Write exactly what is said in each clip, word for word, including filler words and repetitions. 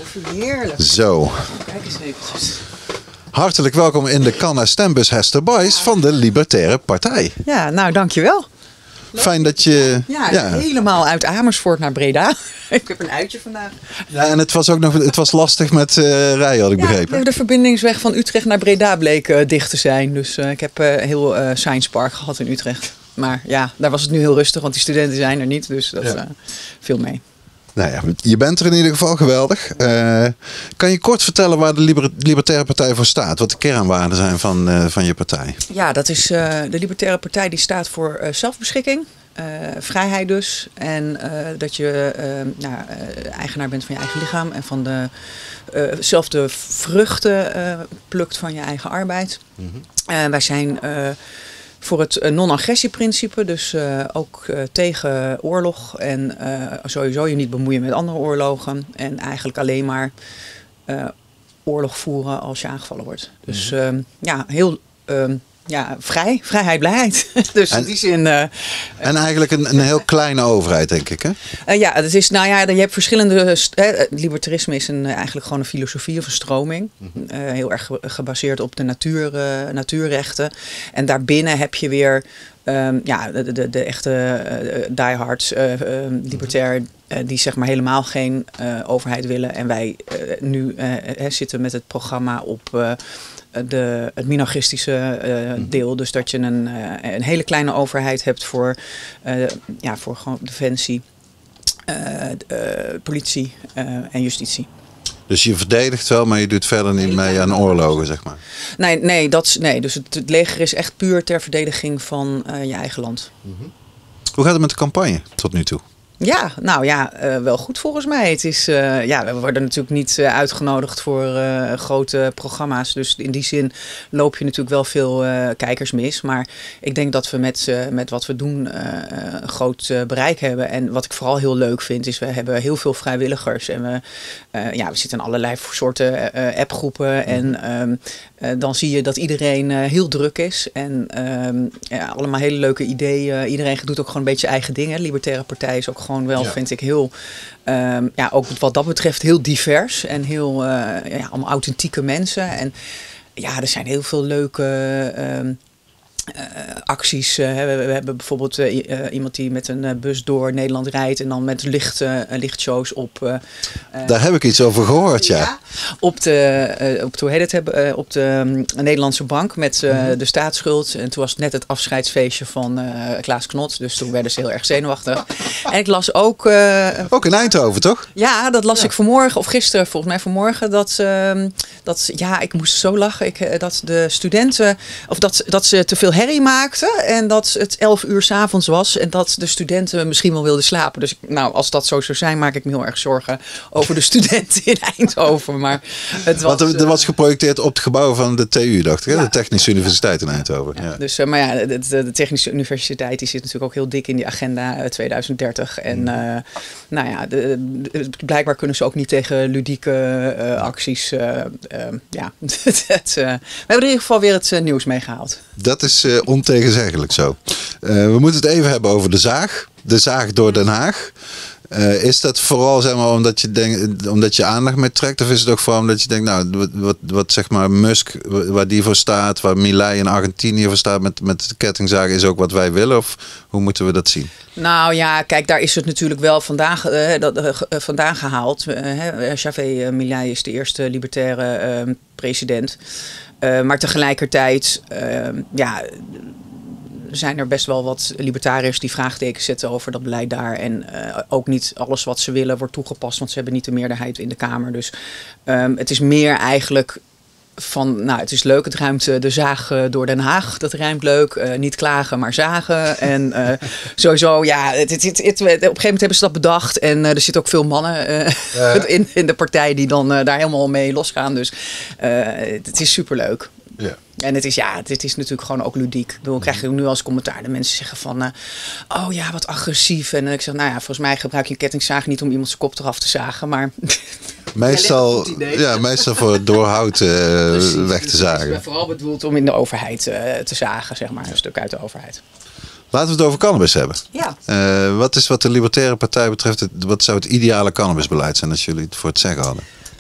Heerlijk. Zo. Kijk eens eventjes. Hartelijk welkom in de Canna Stembus Hester Boys van de Libertaire Partij. Ja, nou dankjewel. Fijn dat je... Ja, ja, helemaal uit Amersfoort naar Breda. Ik heb een uitje vandaag. Ja, en het was ook nog het was lastig met uh, rijden, had ik ja, begrepen. De verbindingsweg van Utrecht naar Breda bleek uh, dicht te zijn. Dus uh, ik heb uh, heel uh, Science Park gehad in Utrecht. Maar ja, daar was het nu heel rustig, want die studenten zijn er niet. Dus dat ja. uh, viel mee. Nou ja, je bent er in ieder geval geweldig. Uh, kan je kort vertellen waar de Liber- Libertaire Partij voor staat? Wat de kernwaarden zijn van, uh, van je partij? Ja, dat is uh, de Libertaire Partij die staat voor uh, zelfbeschikking. Uh, vrijheid dus. En uh, dat je uh, nou, uh, eigenaar bent van je eigen lichaam. En van de, uh, zelf de vruchten uh, plukt van je eigen arbeid. Mm-hmm. Uh, wij zijn... Uh, Voor het non-agressieprincipe, dus uh, ook uh, tegen oorlog en uh, sowieso je niet bemoeien met andere oorlogen. En eigenlijk alleen maar uh, oorlog voeren als je aangevallen wordt. Dus uh, ja, heel uh, ja, vrij, vrijheid, blijheid. Dus en, in die zin... Uh, en eigenlijk een, een heel kleine overheid, denk ik, hè? Uh, ja, het is, nou ja, je hebt verschillende... Uh, libertarisme is een, eigenlijk gewoon een filosofie of een stroming. Uh, heel erg gebaseerd op de natuur, uh, natuurrechten. En daarbinnen heb je weer... Um, ja, de, de, de echte uh, diehards, uh, uh, libertair, uh, die zeg maar helemaal geen uh, overheid willen. En wij uh, nu uh, uh, zitten met het programma op... Uh, De, het minarchistische uh, deel. Dus dat je een, uh, een hele kleine overheid hebt voor, uh, ja, voor gewoon defensie, uh, uh, politie uh, en justitie. Dus je verdedigt wel, maar je doet verder niet mee aan oorlogen, zeg maar? Nee, nee, dat, nee dus het, het leger is echt puur ter verdediging van uh, je eigen land. Mm-hmm. Hoe gaat het met de campagne tot nu toe? Ja, nou ja, uh, wel goed volgens mij. Het is, uh, ja, we worden natuurlijk niet uh, uitgenodigd voor uh, grote programma's. Dus in die zin loop je natuurlijk wel veel uh, kijkers mis. Maar ik denk dat we met, uh, met wat we doen uh, een groot uh, bereik hebben. En wat ik vooral heel leuk vind is, we hebben heel veel vrijwilligers. En we, uh, ja, we zitten in allerlei soorten uh, appgroepen. En um, uh, dan zie je dat iedereen uh, heel druk is. En um, ja, allemaal hele leuke ideeën. Iedereen doet ook gewoon een beetje eigen dingen. Libertaire Partij is ook gewoon wel, ja. vind ik, heel, um, ja, ook wat dat betreft heel divers en heel, uh, ja, allemaal authentieke mensen. En ja, er zijn heel veel leuke um, uh, acties. Uh, we, we hebben bijvoorbeeld uh, iemand die met een uh, bus door Nederland rijdt en dan met licht, uh, lichtshows op. Uh, Daar heb ik iets over gehoord, ja. ja op de, uh, op, hoe heet het, uh, op de um, Nederlandse bank met uh, mm-hmm. de staatsschuld. En toen was het net het afscheidsfeestje van uh, Klaas Knot. Dus toen werden ze heel erg zenuwachtig. En ik las ook... Uh, ook in Eindhoven, toch? Ja, dat las ja. ik vanmorgen, of gisteren volgens mij vanmorgen. Dat, uh, dat ja, ik moest zo lachen. Ik, dat de studenten, of dat, dat ze te veel herrie maakten. En dat het elf uur 's avonds was. En dat de studenten misschien wel wilden slapen. Dus nou, als dat zo zou zijn, maak ik me heel erg zorgen over de studenten in Eindhoven. Maar het was, Want er was geprojecteerd op het gebouw van de T U, dacht ik. Ja, de Technische ja. Universiteit in Eindhoven. Ja, ja. Dus, uh, maar ja, de, de, de Technische Universiteit die zit natuurlijk ook heel dik in die agenda uh, twintig dertig. En mm. uh, nou ja, de, de, blijkbaar kunnen ze ook niet tegen ludieke uh, acties. Uh, uh, ja, het, het, uh, we hebben in ieder geval weer het uh, nieuws meegehaald. Dat is uh, ontegenzeggelijk zo. Uh, we moeten het even hebben over de zaag. De zaag door Den Haag. Uh, is dat vooral, zeg maar, omdat je, denk, omdat je aandacht mee trekt? Of is het ook vooral omdat je denkt, nou, wat, wat, wat zeg maar Musk, waar die voor staat, waar Milei in Argentinië voor staat met, met de kettingzaag, is ook wat wij willen? Of hoe moeten we dat zien? Nou ja, kijk, daar is het natuurlijk wel vandaan, uh, dat, uh, vandaan gehaald. Uh, Javier Milei is de eerste libertaire uh, president. Uh, maar tegelijkertijd, uh, ja... zijn er best wel wat libertariërs die vraagtekens zetten over dat beleid daar. En uh, ook niet alles wat ze willen wordt toegepast, want ze hebben niet de meerderheid in de Kamer. Dus um, het is meer eigenlijk van, nou, het is leuk, het ruimt de zaag door Den Haag. Dat ruimt leuk. Uh, niet klagen, maar zagen. En uh, sowieso, ja, het, het, het, het, op een gegeven moment hebben ze dat bedacht. En uh, er zitten ook veel mannen uh, ja. in, in de partij die dan uh, daar helemaal mee losgaan. Dus uh, het, het is superleuk. Ja. En het is, ja, het is natuurlijk gewoon ook ludiek. Ik bedoel, krijg je nu als commentaar de mensen zeggen van... Uh, oh ja, wat agressief. En ik zeg, nou ja, volgens mij gebruik je een kettingzaag niet om iemand zijn kop eraf te zagen. Maar meestal, ja, meestal voor het doorhout uh, weg te zagen. Het is vooral bedoeld om in de overheid uh, te zagen, zeg maar. Een stuk uit de overheid. Laten we het over cannabis hebben. Ja. Uh, wat is wat de Libertaire Partij betreft, het, wat zou het ideale cannabisbeleid zijn als jullie het voor het zeggen hadden?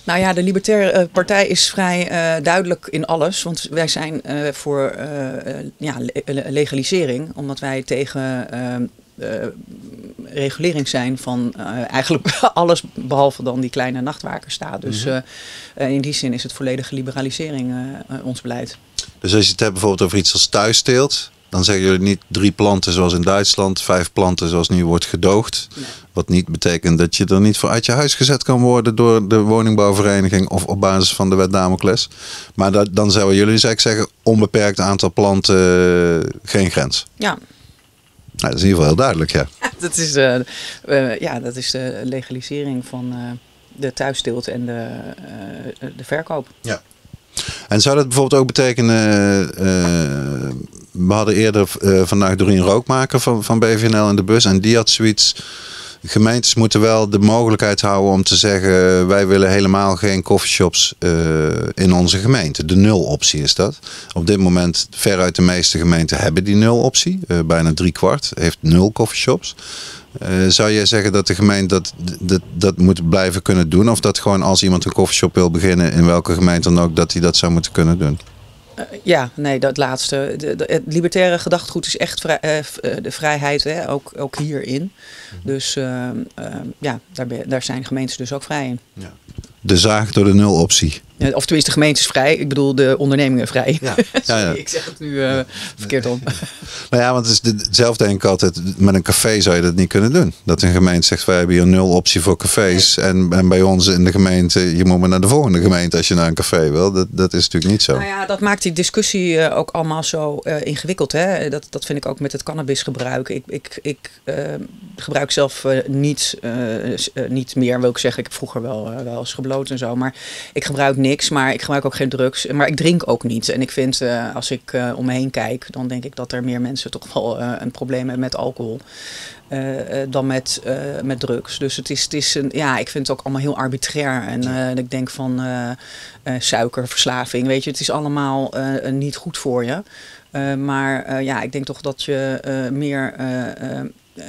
Nou ja, de Libertaire Partij is vrij uh, duidelijk in alles. Want wij zijn uh, voor uh, ja, legalisering. Omdat wij tegen uh, uh, regulering zijn van uh, eigenlijk alles behalve dan die kleine nachtwakerstaat. Dus uh, uh, in die zin is het volledige liberalisering uh, uh, ons beleid. Dus als je het hebt bijvoorbeeld over iets als thuisteelt, dan zeggen jullie niet drie planten zoals in Duitsland, vijf planten zoals nu wordt gedoogd. Nee. Wat niet betekent dat je er niet voor uit je huis gezet kan worden door de woningbouwvereniging of op basis van de wet Damocles. Maar dat, dan zouden jullie dus eigenlijk zeggen, onbeperkt aantal planten, geen grens. Ja. Nou, dat is in ieder geval heel duidelijk, ja. dat, is, uh, uh, ja, dat is de legalisering van uh, de thuisteelt en de, uh, de verkoop. Ja. En zou dat bijvoorbeeld ook betekenen, uh, we hadden eerder uh, vandaag Doreen Rookmaker van, van B V N L in de bus en die had zoiets, gemeentes moeten wel de mogelijkheid houden om te zeggen, wij willen helemaal geen coffeeshops uh, in onze gemeente. De nul optie is dat. Op dit moment veruit de meeste gemeenten hebben die nul optie. Uh, bijna drie kwart heeft nul coffeeshops. Uh, zou jij zeggen dat de gemeente dat, dat, dat moet blijven kunnen doen? Of dat gewoon als iemand een coffeeshop wil beginnen, in welke gemeente dan ook, dat hij dat zou moeten kunnen doen? Uh, ja, nee, dat laatste. De, de, het libertaire gedachtegoed is echt vrij, uh, de vrijheid, hè, ook, ook hierin. Mm-hmm. Dus uh, uh, ja, daar, daar zijn gemeentes dus ook vrij in. Ja. De zaag door de nul optie. Of tenminste, de gemeente is vrij. Ik bedoel, de ondernemingen vrij. Ja. Sorry, ja, ja. Ik zeg het nu uh, ja. verkeerd om. Nou ja, want het is zelf denk ik altijd, met een café zou je dat niet kunnen doen. Dat een gemeente zegt, wij hebben hier nul optie voor cafés. Nee. En, en bij ons in de gemeente, je moet maar naar de volgende gemeente als je naar een café wil. Dat, dat is natuurlijk niet zo. Nou ja, dat maakt die discussie uh, ook allemaal zo uh, ingewikkeld. Hè? Dat, dat vind ik ook met het cannabisgebruik. Ik, ik, ik uh, gebruik zelf uh, niet, uh, uh, niet meer, wil ik zeggen. Ik heb vroeger wel, uh, wel eens gebloot en zo. Maar ik gebruik niks, maar ik gebruik ook geen drugs. Maar ik drink ook niet. En ik vind, uh, als ik uh, om me heen kijk, dan denk ik dat er meer mensen toch wel uh, een probleem hebben met alcohol. Uh, uh, dan met, uh, met drugs. Dus het is, het is een, ja, ik vind het ook allemaal heel arbitrair. En uh, ik denk van uh, uh, suikerverslaving, weet je, het is allemaal uh, niet goed voor je. Uh, maar uh, ja, ik denk toch dat je uh, meer uh, uh, uh,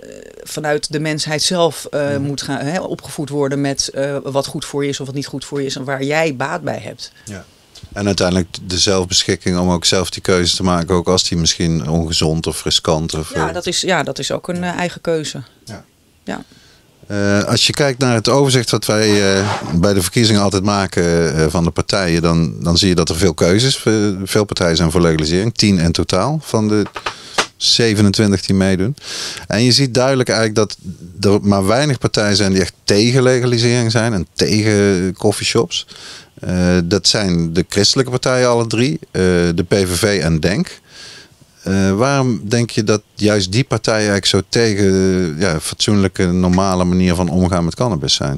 vanuit de mensheid zelf uh, mm. moet gaan, hè, opgevoed worden met uh, wat goed voor je is of wat niet goed voor je is en waar jij baat bij hebt. Ja. En uiteindelijk de zelfbeschikking om ook zelf die keuze te maken, ook als die misschien ongezond of riskant of... Ja, dat is, ja, dat is ook een uh, eigen keuze. Ja. Ja. Uh, als je kijkt naar het overzicht wat wij uh, bij de verkiezingen altijd maken uh, van de partijen, dan, dan zie je dat er veel keuzes, uh, veel partijen zijn voor legalisering, tien in totaal van de zevenentwintig die meedoen. En je ziet duidelijk eigenlijk dat er maar weinig partijen zijn die echt tegen legalisering zijn en tegen coffeeshops. Uh, dat zijn de christelijke partijen alle drie, uh, de P V V en DENK. Uh, waarom denk je dat juist die partijen eigenlijk zo tegen uh, ja, fatsoenlijke, normale manier van omgaan met cannabis zijn?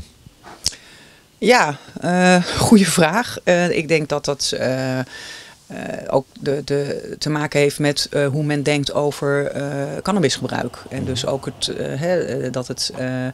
Ja, uh, goede vraag. Uh, ik denk dat dat uh, uh, ook de, de, te maken heeft met uh, hoe men denkt over uh, cannabisgebruik. En dus ook het, uh, hè, dat het, uh, uh,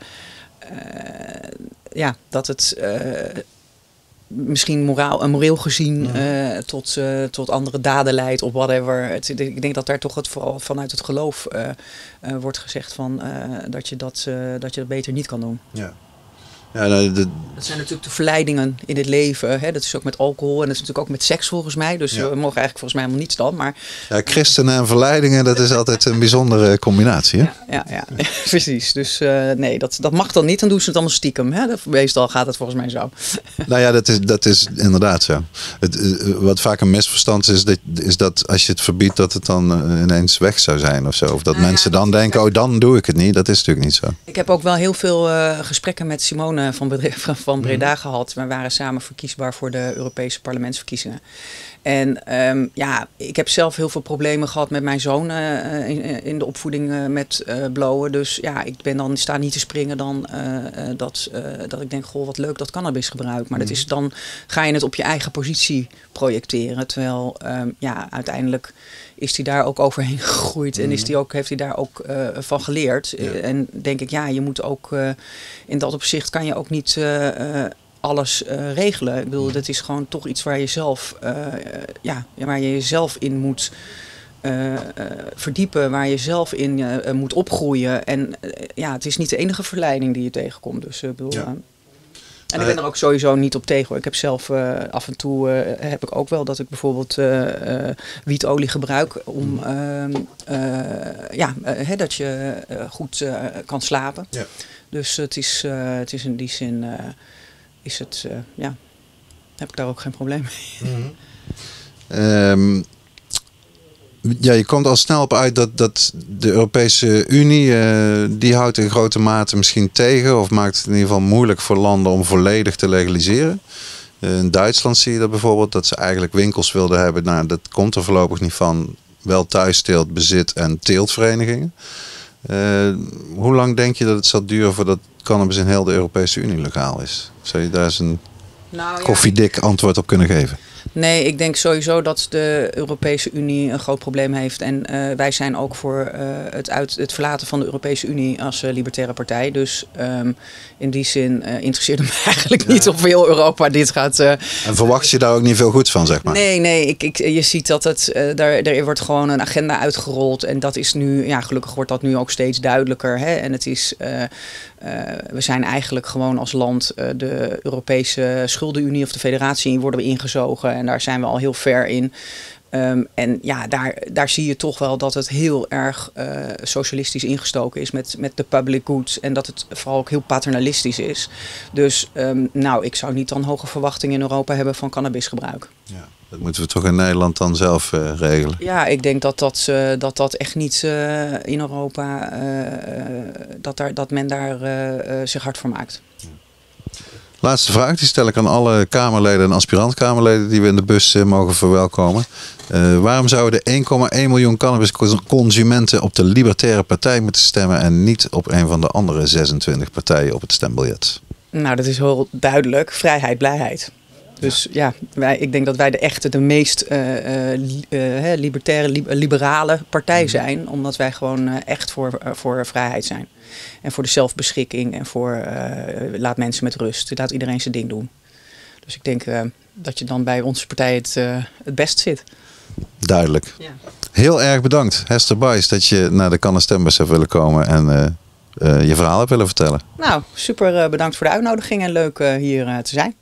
ja, dat het uh, misschien moraal, moreel gezien uh, tot, uh, tot andere daden leidt of whatever. Het, ik denk dat daar toch het vooral vanuit het geloof uh, uh, wordt gezegd van, uh, dat, je dat, uh, dat je dat beter niet kan doen. Ja. Ja, nou, de... Dat zijn natuurlijk de verleidingen in het leven. Hè? Dat is ook met alcohol en dat is natuurlijk ook met seks volgens mij. Dus ja. we mogen eigenlijk volgens mij helemaal niets dan. Maar... Ja, christenen en verleidingen, dat is altijd een bijzondere combinatie. Hè? Ja, ja, ja. precies. Dus uh, nee, dat, dat mag dan niet. Dan doen ze het allemaal stiekem. Hè? Meestal gaat het volgens mij zo. Nou ja, dat is, dat is inderdaad zo. Het, wat vaak een misverstand is, dat, is dat als je het verbiedt, dat het dan uh, ineens weg zou zijn of zo. Of dat nou, mensen ja, dan dat denken, oh dan doe ik het niet. Dat is natuurlijk niet zo. Ik heb ook wel heel veel uh, gesprekken met Simone van, van Breda mm. gehad. We waren samen verkiesbaar voor de Europese parlementsverkiezingen. En um, ja, ik heb zelf heel veel problemen gehad met mijn zoon uh, in, in de opvoeding uh, met uh, blowen. Dus ja, ik ben dan sta niet te springen dan uh, uh, dat, uh, dat ik denk, goh, wat leuk dat cannabisgebruik. Maar mm. dat is dan ga je het op je eigen positie projecteren. Terwijl um, ja, uiteindelijk is hij daar ook overheen gegroeid mm. en is die ook, heeft hij daar ook uh, van geleerd. Ja. Uh, en denk ik, ja, je moet ook uh, in dat opzicht kan je ook niet Uh, uh, alles uh, regelen. Ik bedoel, dat is gewoon toch iets waar je zelf, uh, ja, waar je jezelf in moet uh, uh, verdiepen, waar je zelf in uh, moet opgroeien. En uh, ja, het is niet de enige verleiding die je tegenkomt. Dus, uh, bedoel, ja. En ik ben er ook sowieso niet op tegen hoor. Ik heb zelf uh, af en toe uh, heb ik ook wel dat ik bijvoorbeeld uh, uh, wietolie gebruik om uh, uh, ja, uh, hè, dat je uh, goed uh, kan slapen. Ja. Dus het is, uh, het is in die zin uh, is het uh, ja, heb ik daar ook geen probleem mee. Mm-hmm. um, Ja, je komt al snel op uit dat, dat de Europese Unie, uh, die houdt in grote mate misschien tegen of maakt het in ieder geval moeilijk voor landen om volledig te legaliseren. Uh, in Duitsland zie je dat bijvoorbeeld, dat ze eigenlijk winkels wilden hebben. Nou, dat komt er voorlopig niet van. Wel thuisteelt, bezit en teeltverenigingen. Uh, hoe lang denk je dat het zal duren voordat cannabis in heel de Europese Unie legaal is? Zou je daar eens een nou, ja. koffiedik antwoord op kunnen geven? Nee, ik denk sowieso dat de Europese Unie een groot probleem heeft. En uh, wij zijn ook voor uh, het, uit, het verlaten van de Europese Unie als uh, libertaire partij. Dus um, in die zin uh, interesseert het me eigenlijk niet ja. of heel Europa dit gaat... Uh, en verwacht je daar ook niet veel goeds van, zeg maar? Nee, nee. Ik, ik, je ziet dat het, uh, daar, er wordt gewoon een agenda uitgerold. En dat is nu, ja, gelukkig wordt dat nu ook steeds duidelijker. Hè? En het is... Uh, Uh, we zijn eigenlijk gewoon als land uh, de Europese schuldenunie of de federatie worden we ingezogen. En daar zijn we al heel ver in. Um, en ja, daar, daar zie je toch wel dat het heel erg uh, socialistisch ingestoken is met, met de public goods. En dat het vooral ook heel paternalistisch is. Dus um, nou, ik zou niet dan hoge verwachtingen in Europa hebben van cannabisgebruik. Ja. Dat moeten we toch in Nederland dan zelf uh, regelen? Ja, ik denk dat dat, uh, dat, dat echt niet uh, in Europa, uh, dat, daar, dat men daar uh, uh, zich hard voor maakt. Laatste vraag, die stel ik aan alle Kamerleden en aspirant-Kamerleden die we in de bus uh, mogen verwelkomen. Uh, waarom zouden de één komma één miljoen cannabisconsumenten op de Libertaire Partij moeten stemmen en niet op een van de andere zesentwintig partijen op het stembiljet? Nou, dat is heel duidelijk. Vrijheid, blijheid. Dus ja, wij, ik denk dat wij de echte, de meest uh, uh, uh, libertaire, li liberale partij zijn. Omdat wij gewoon uh, echt voor, uh, voor vrijheid zijn. En voor de zelfbeschikking en voor uh, laat mensen met rust. Laat iedereen zijn ding doen. Dus ik denk uh, dat je dan bij onze partij het, uh, het best zit. Duidelijk. Ja. Heel erg bedankt, Hester Buys, dat je naar de Cannes Stembus hebt willen komen en uh, uh, je verhaal hebt willen vertellen. Nou, super uh, bedankt voor de uitnodiging en leuk uh, hier uh, te zijn.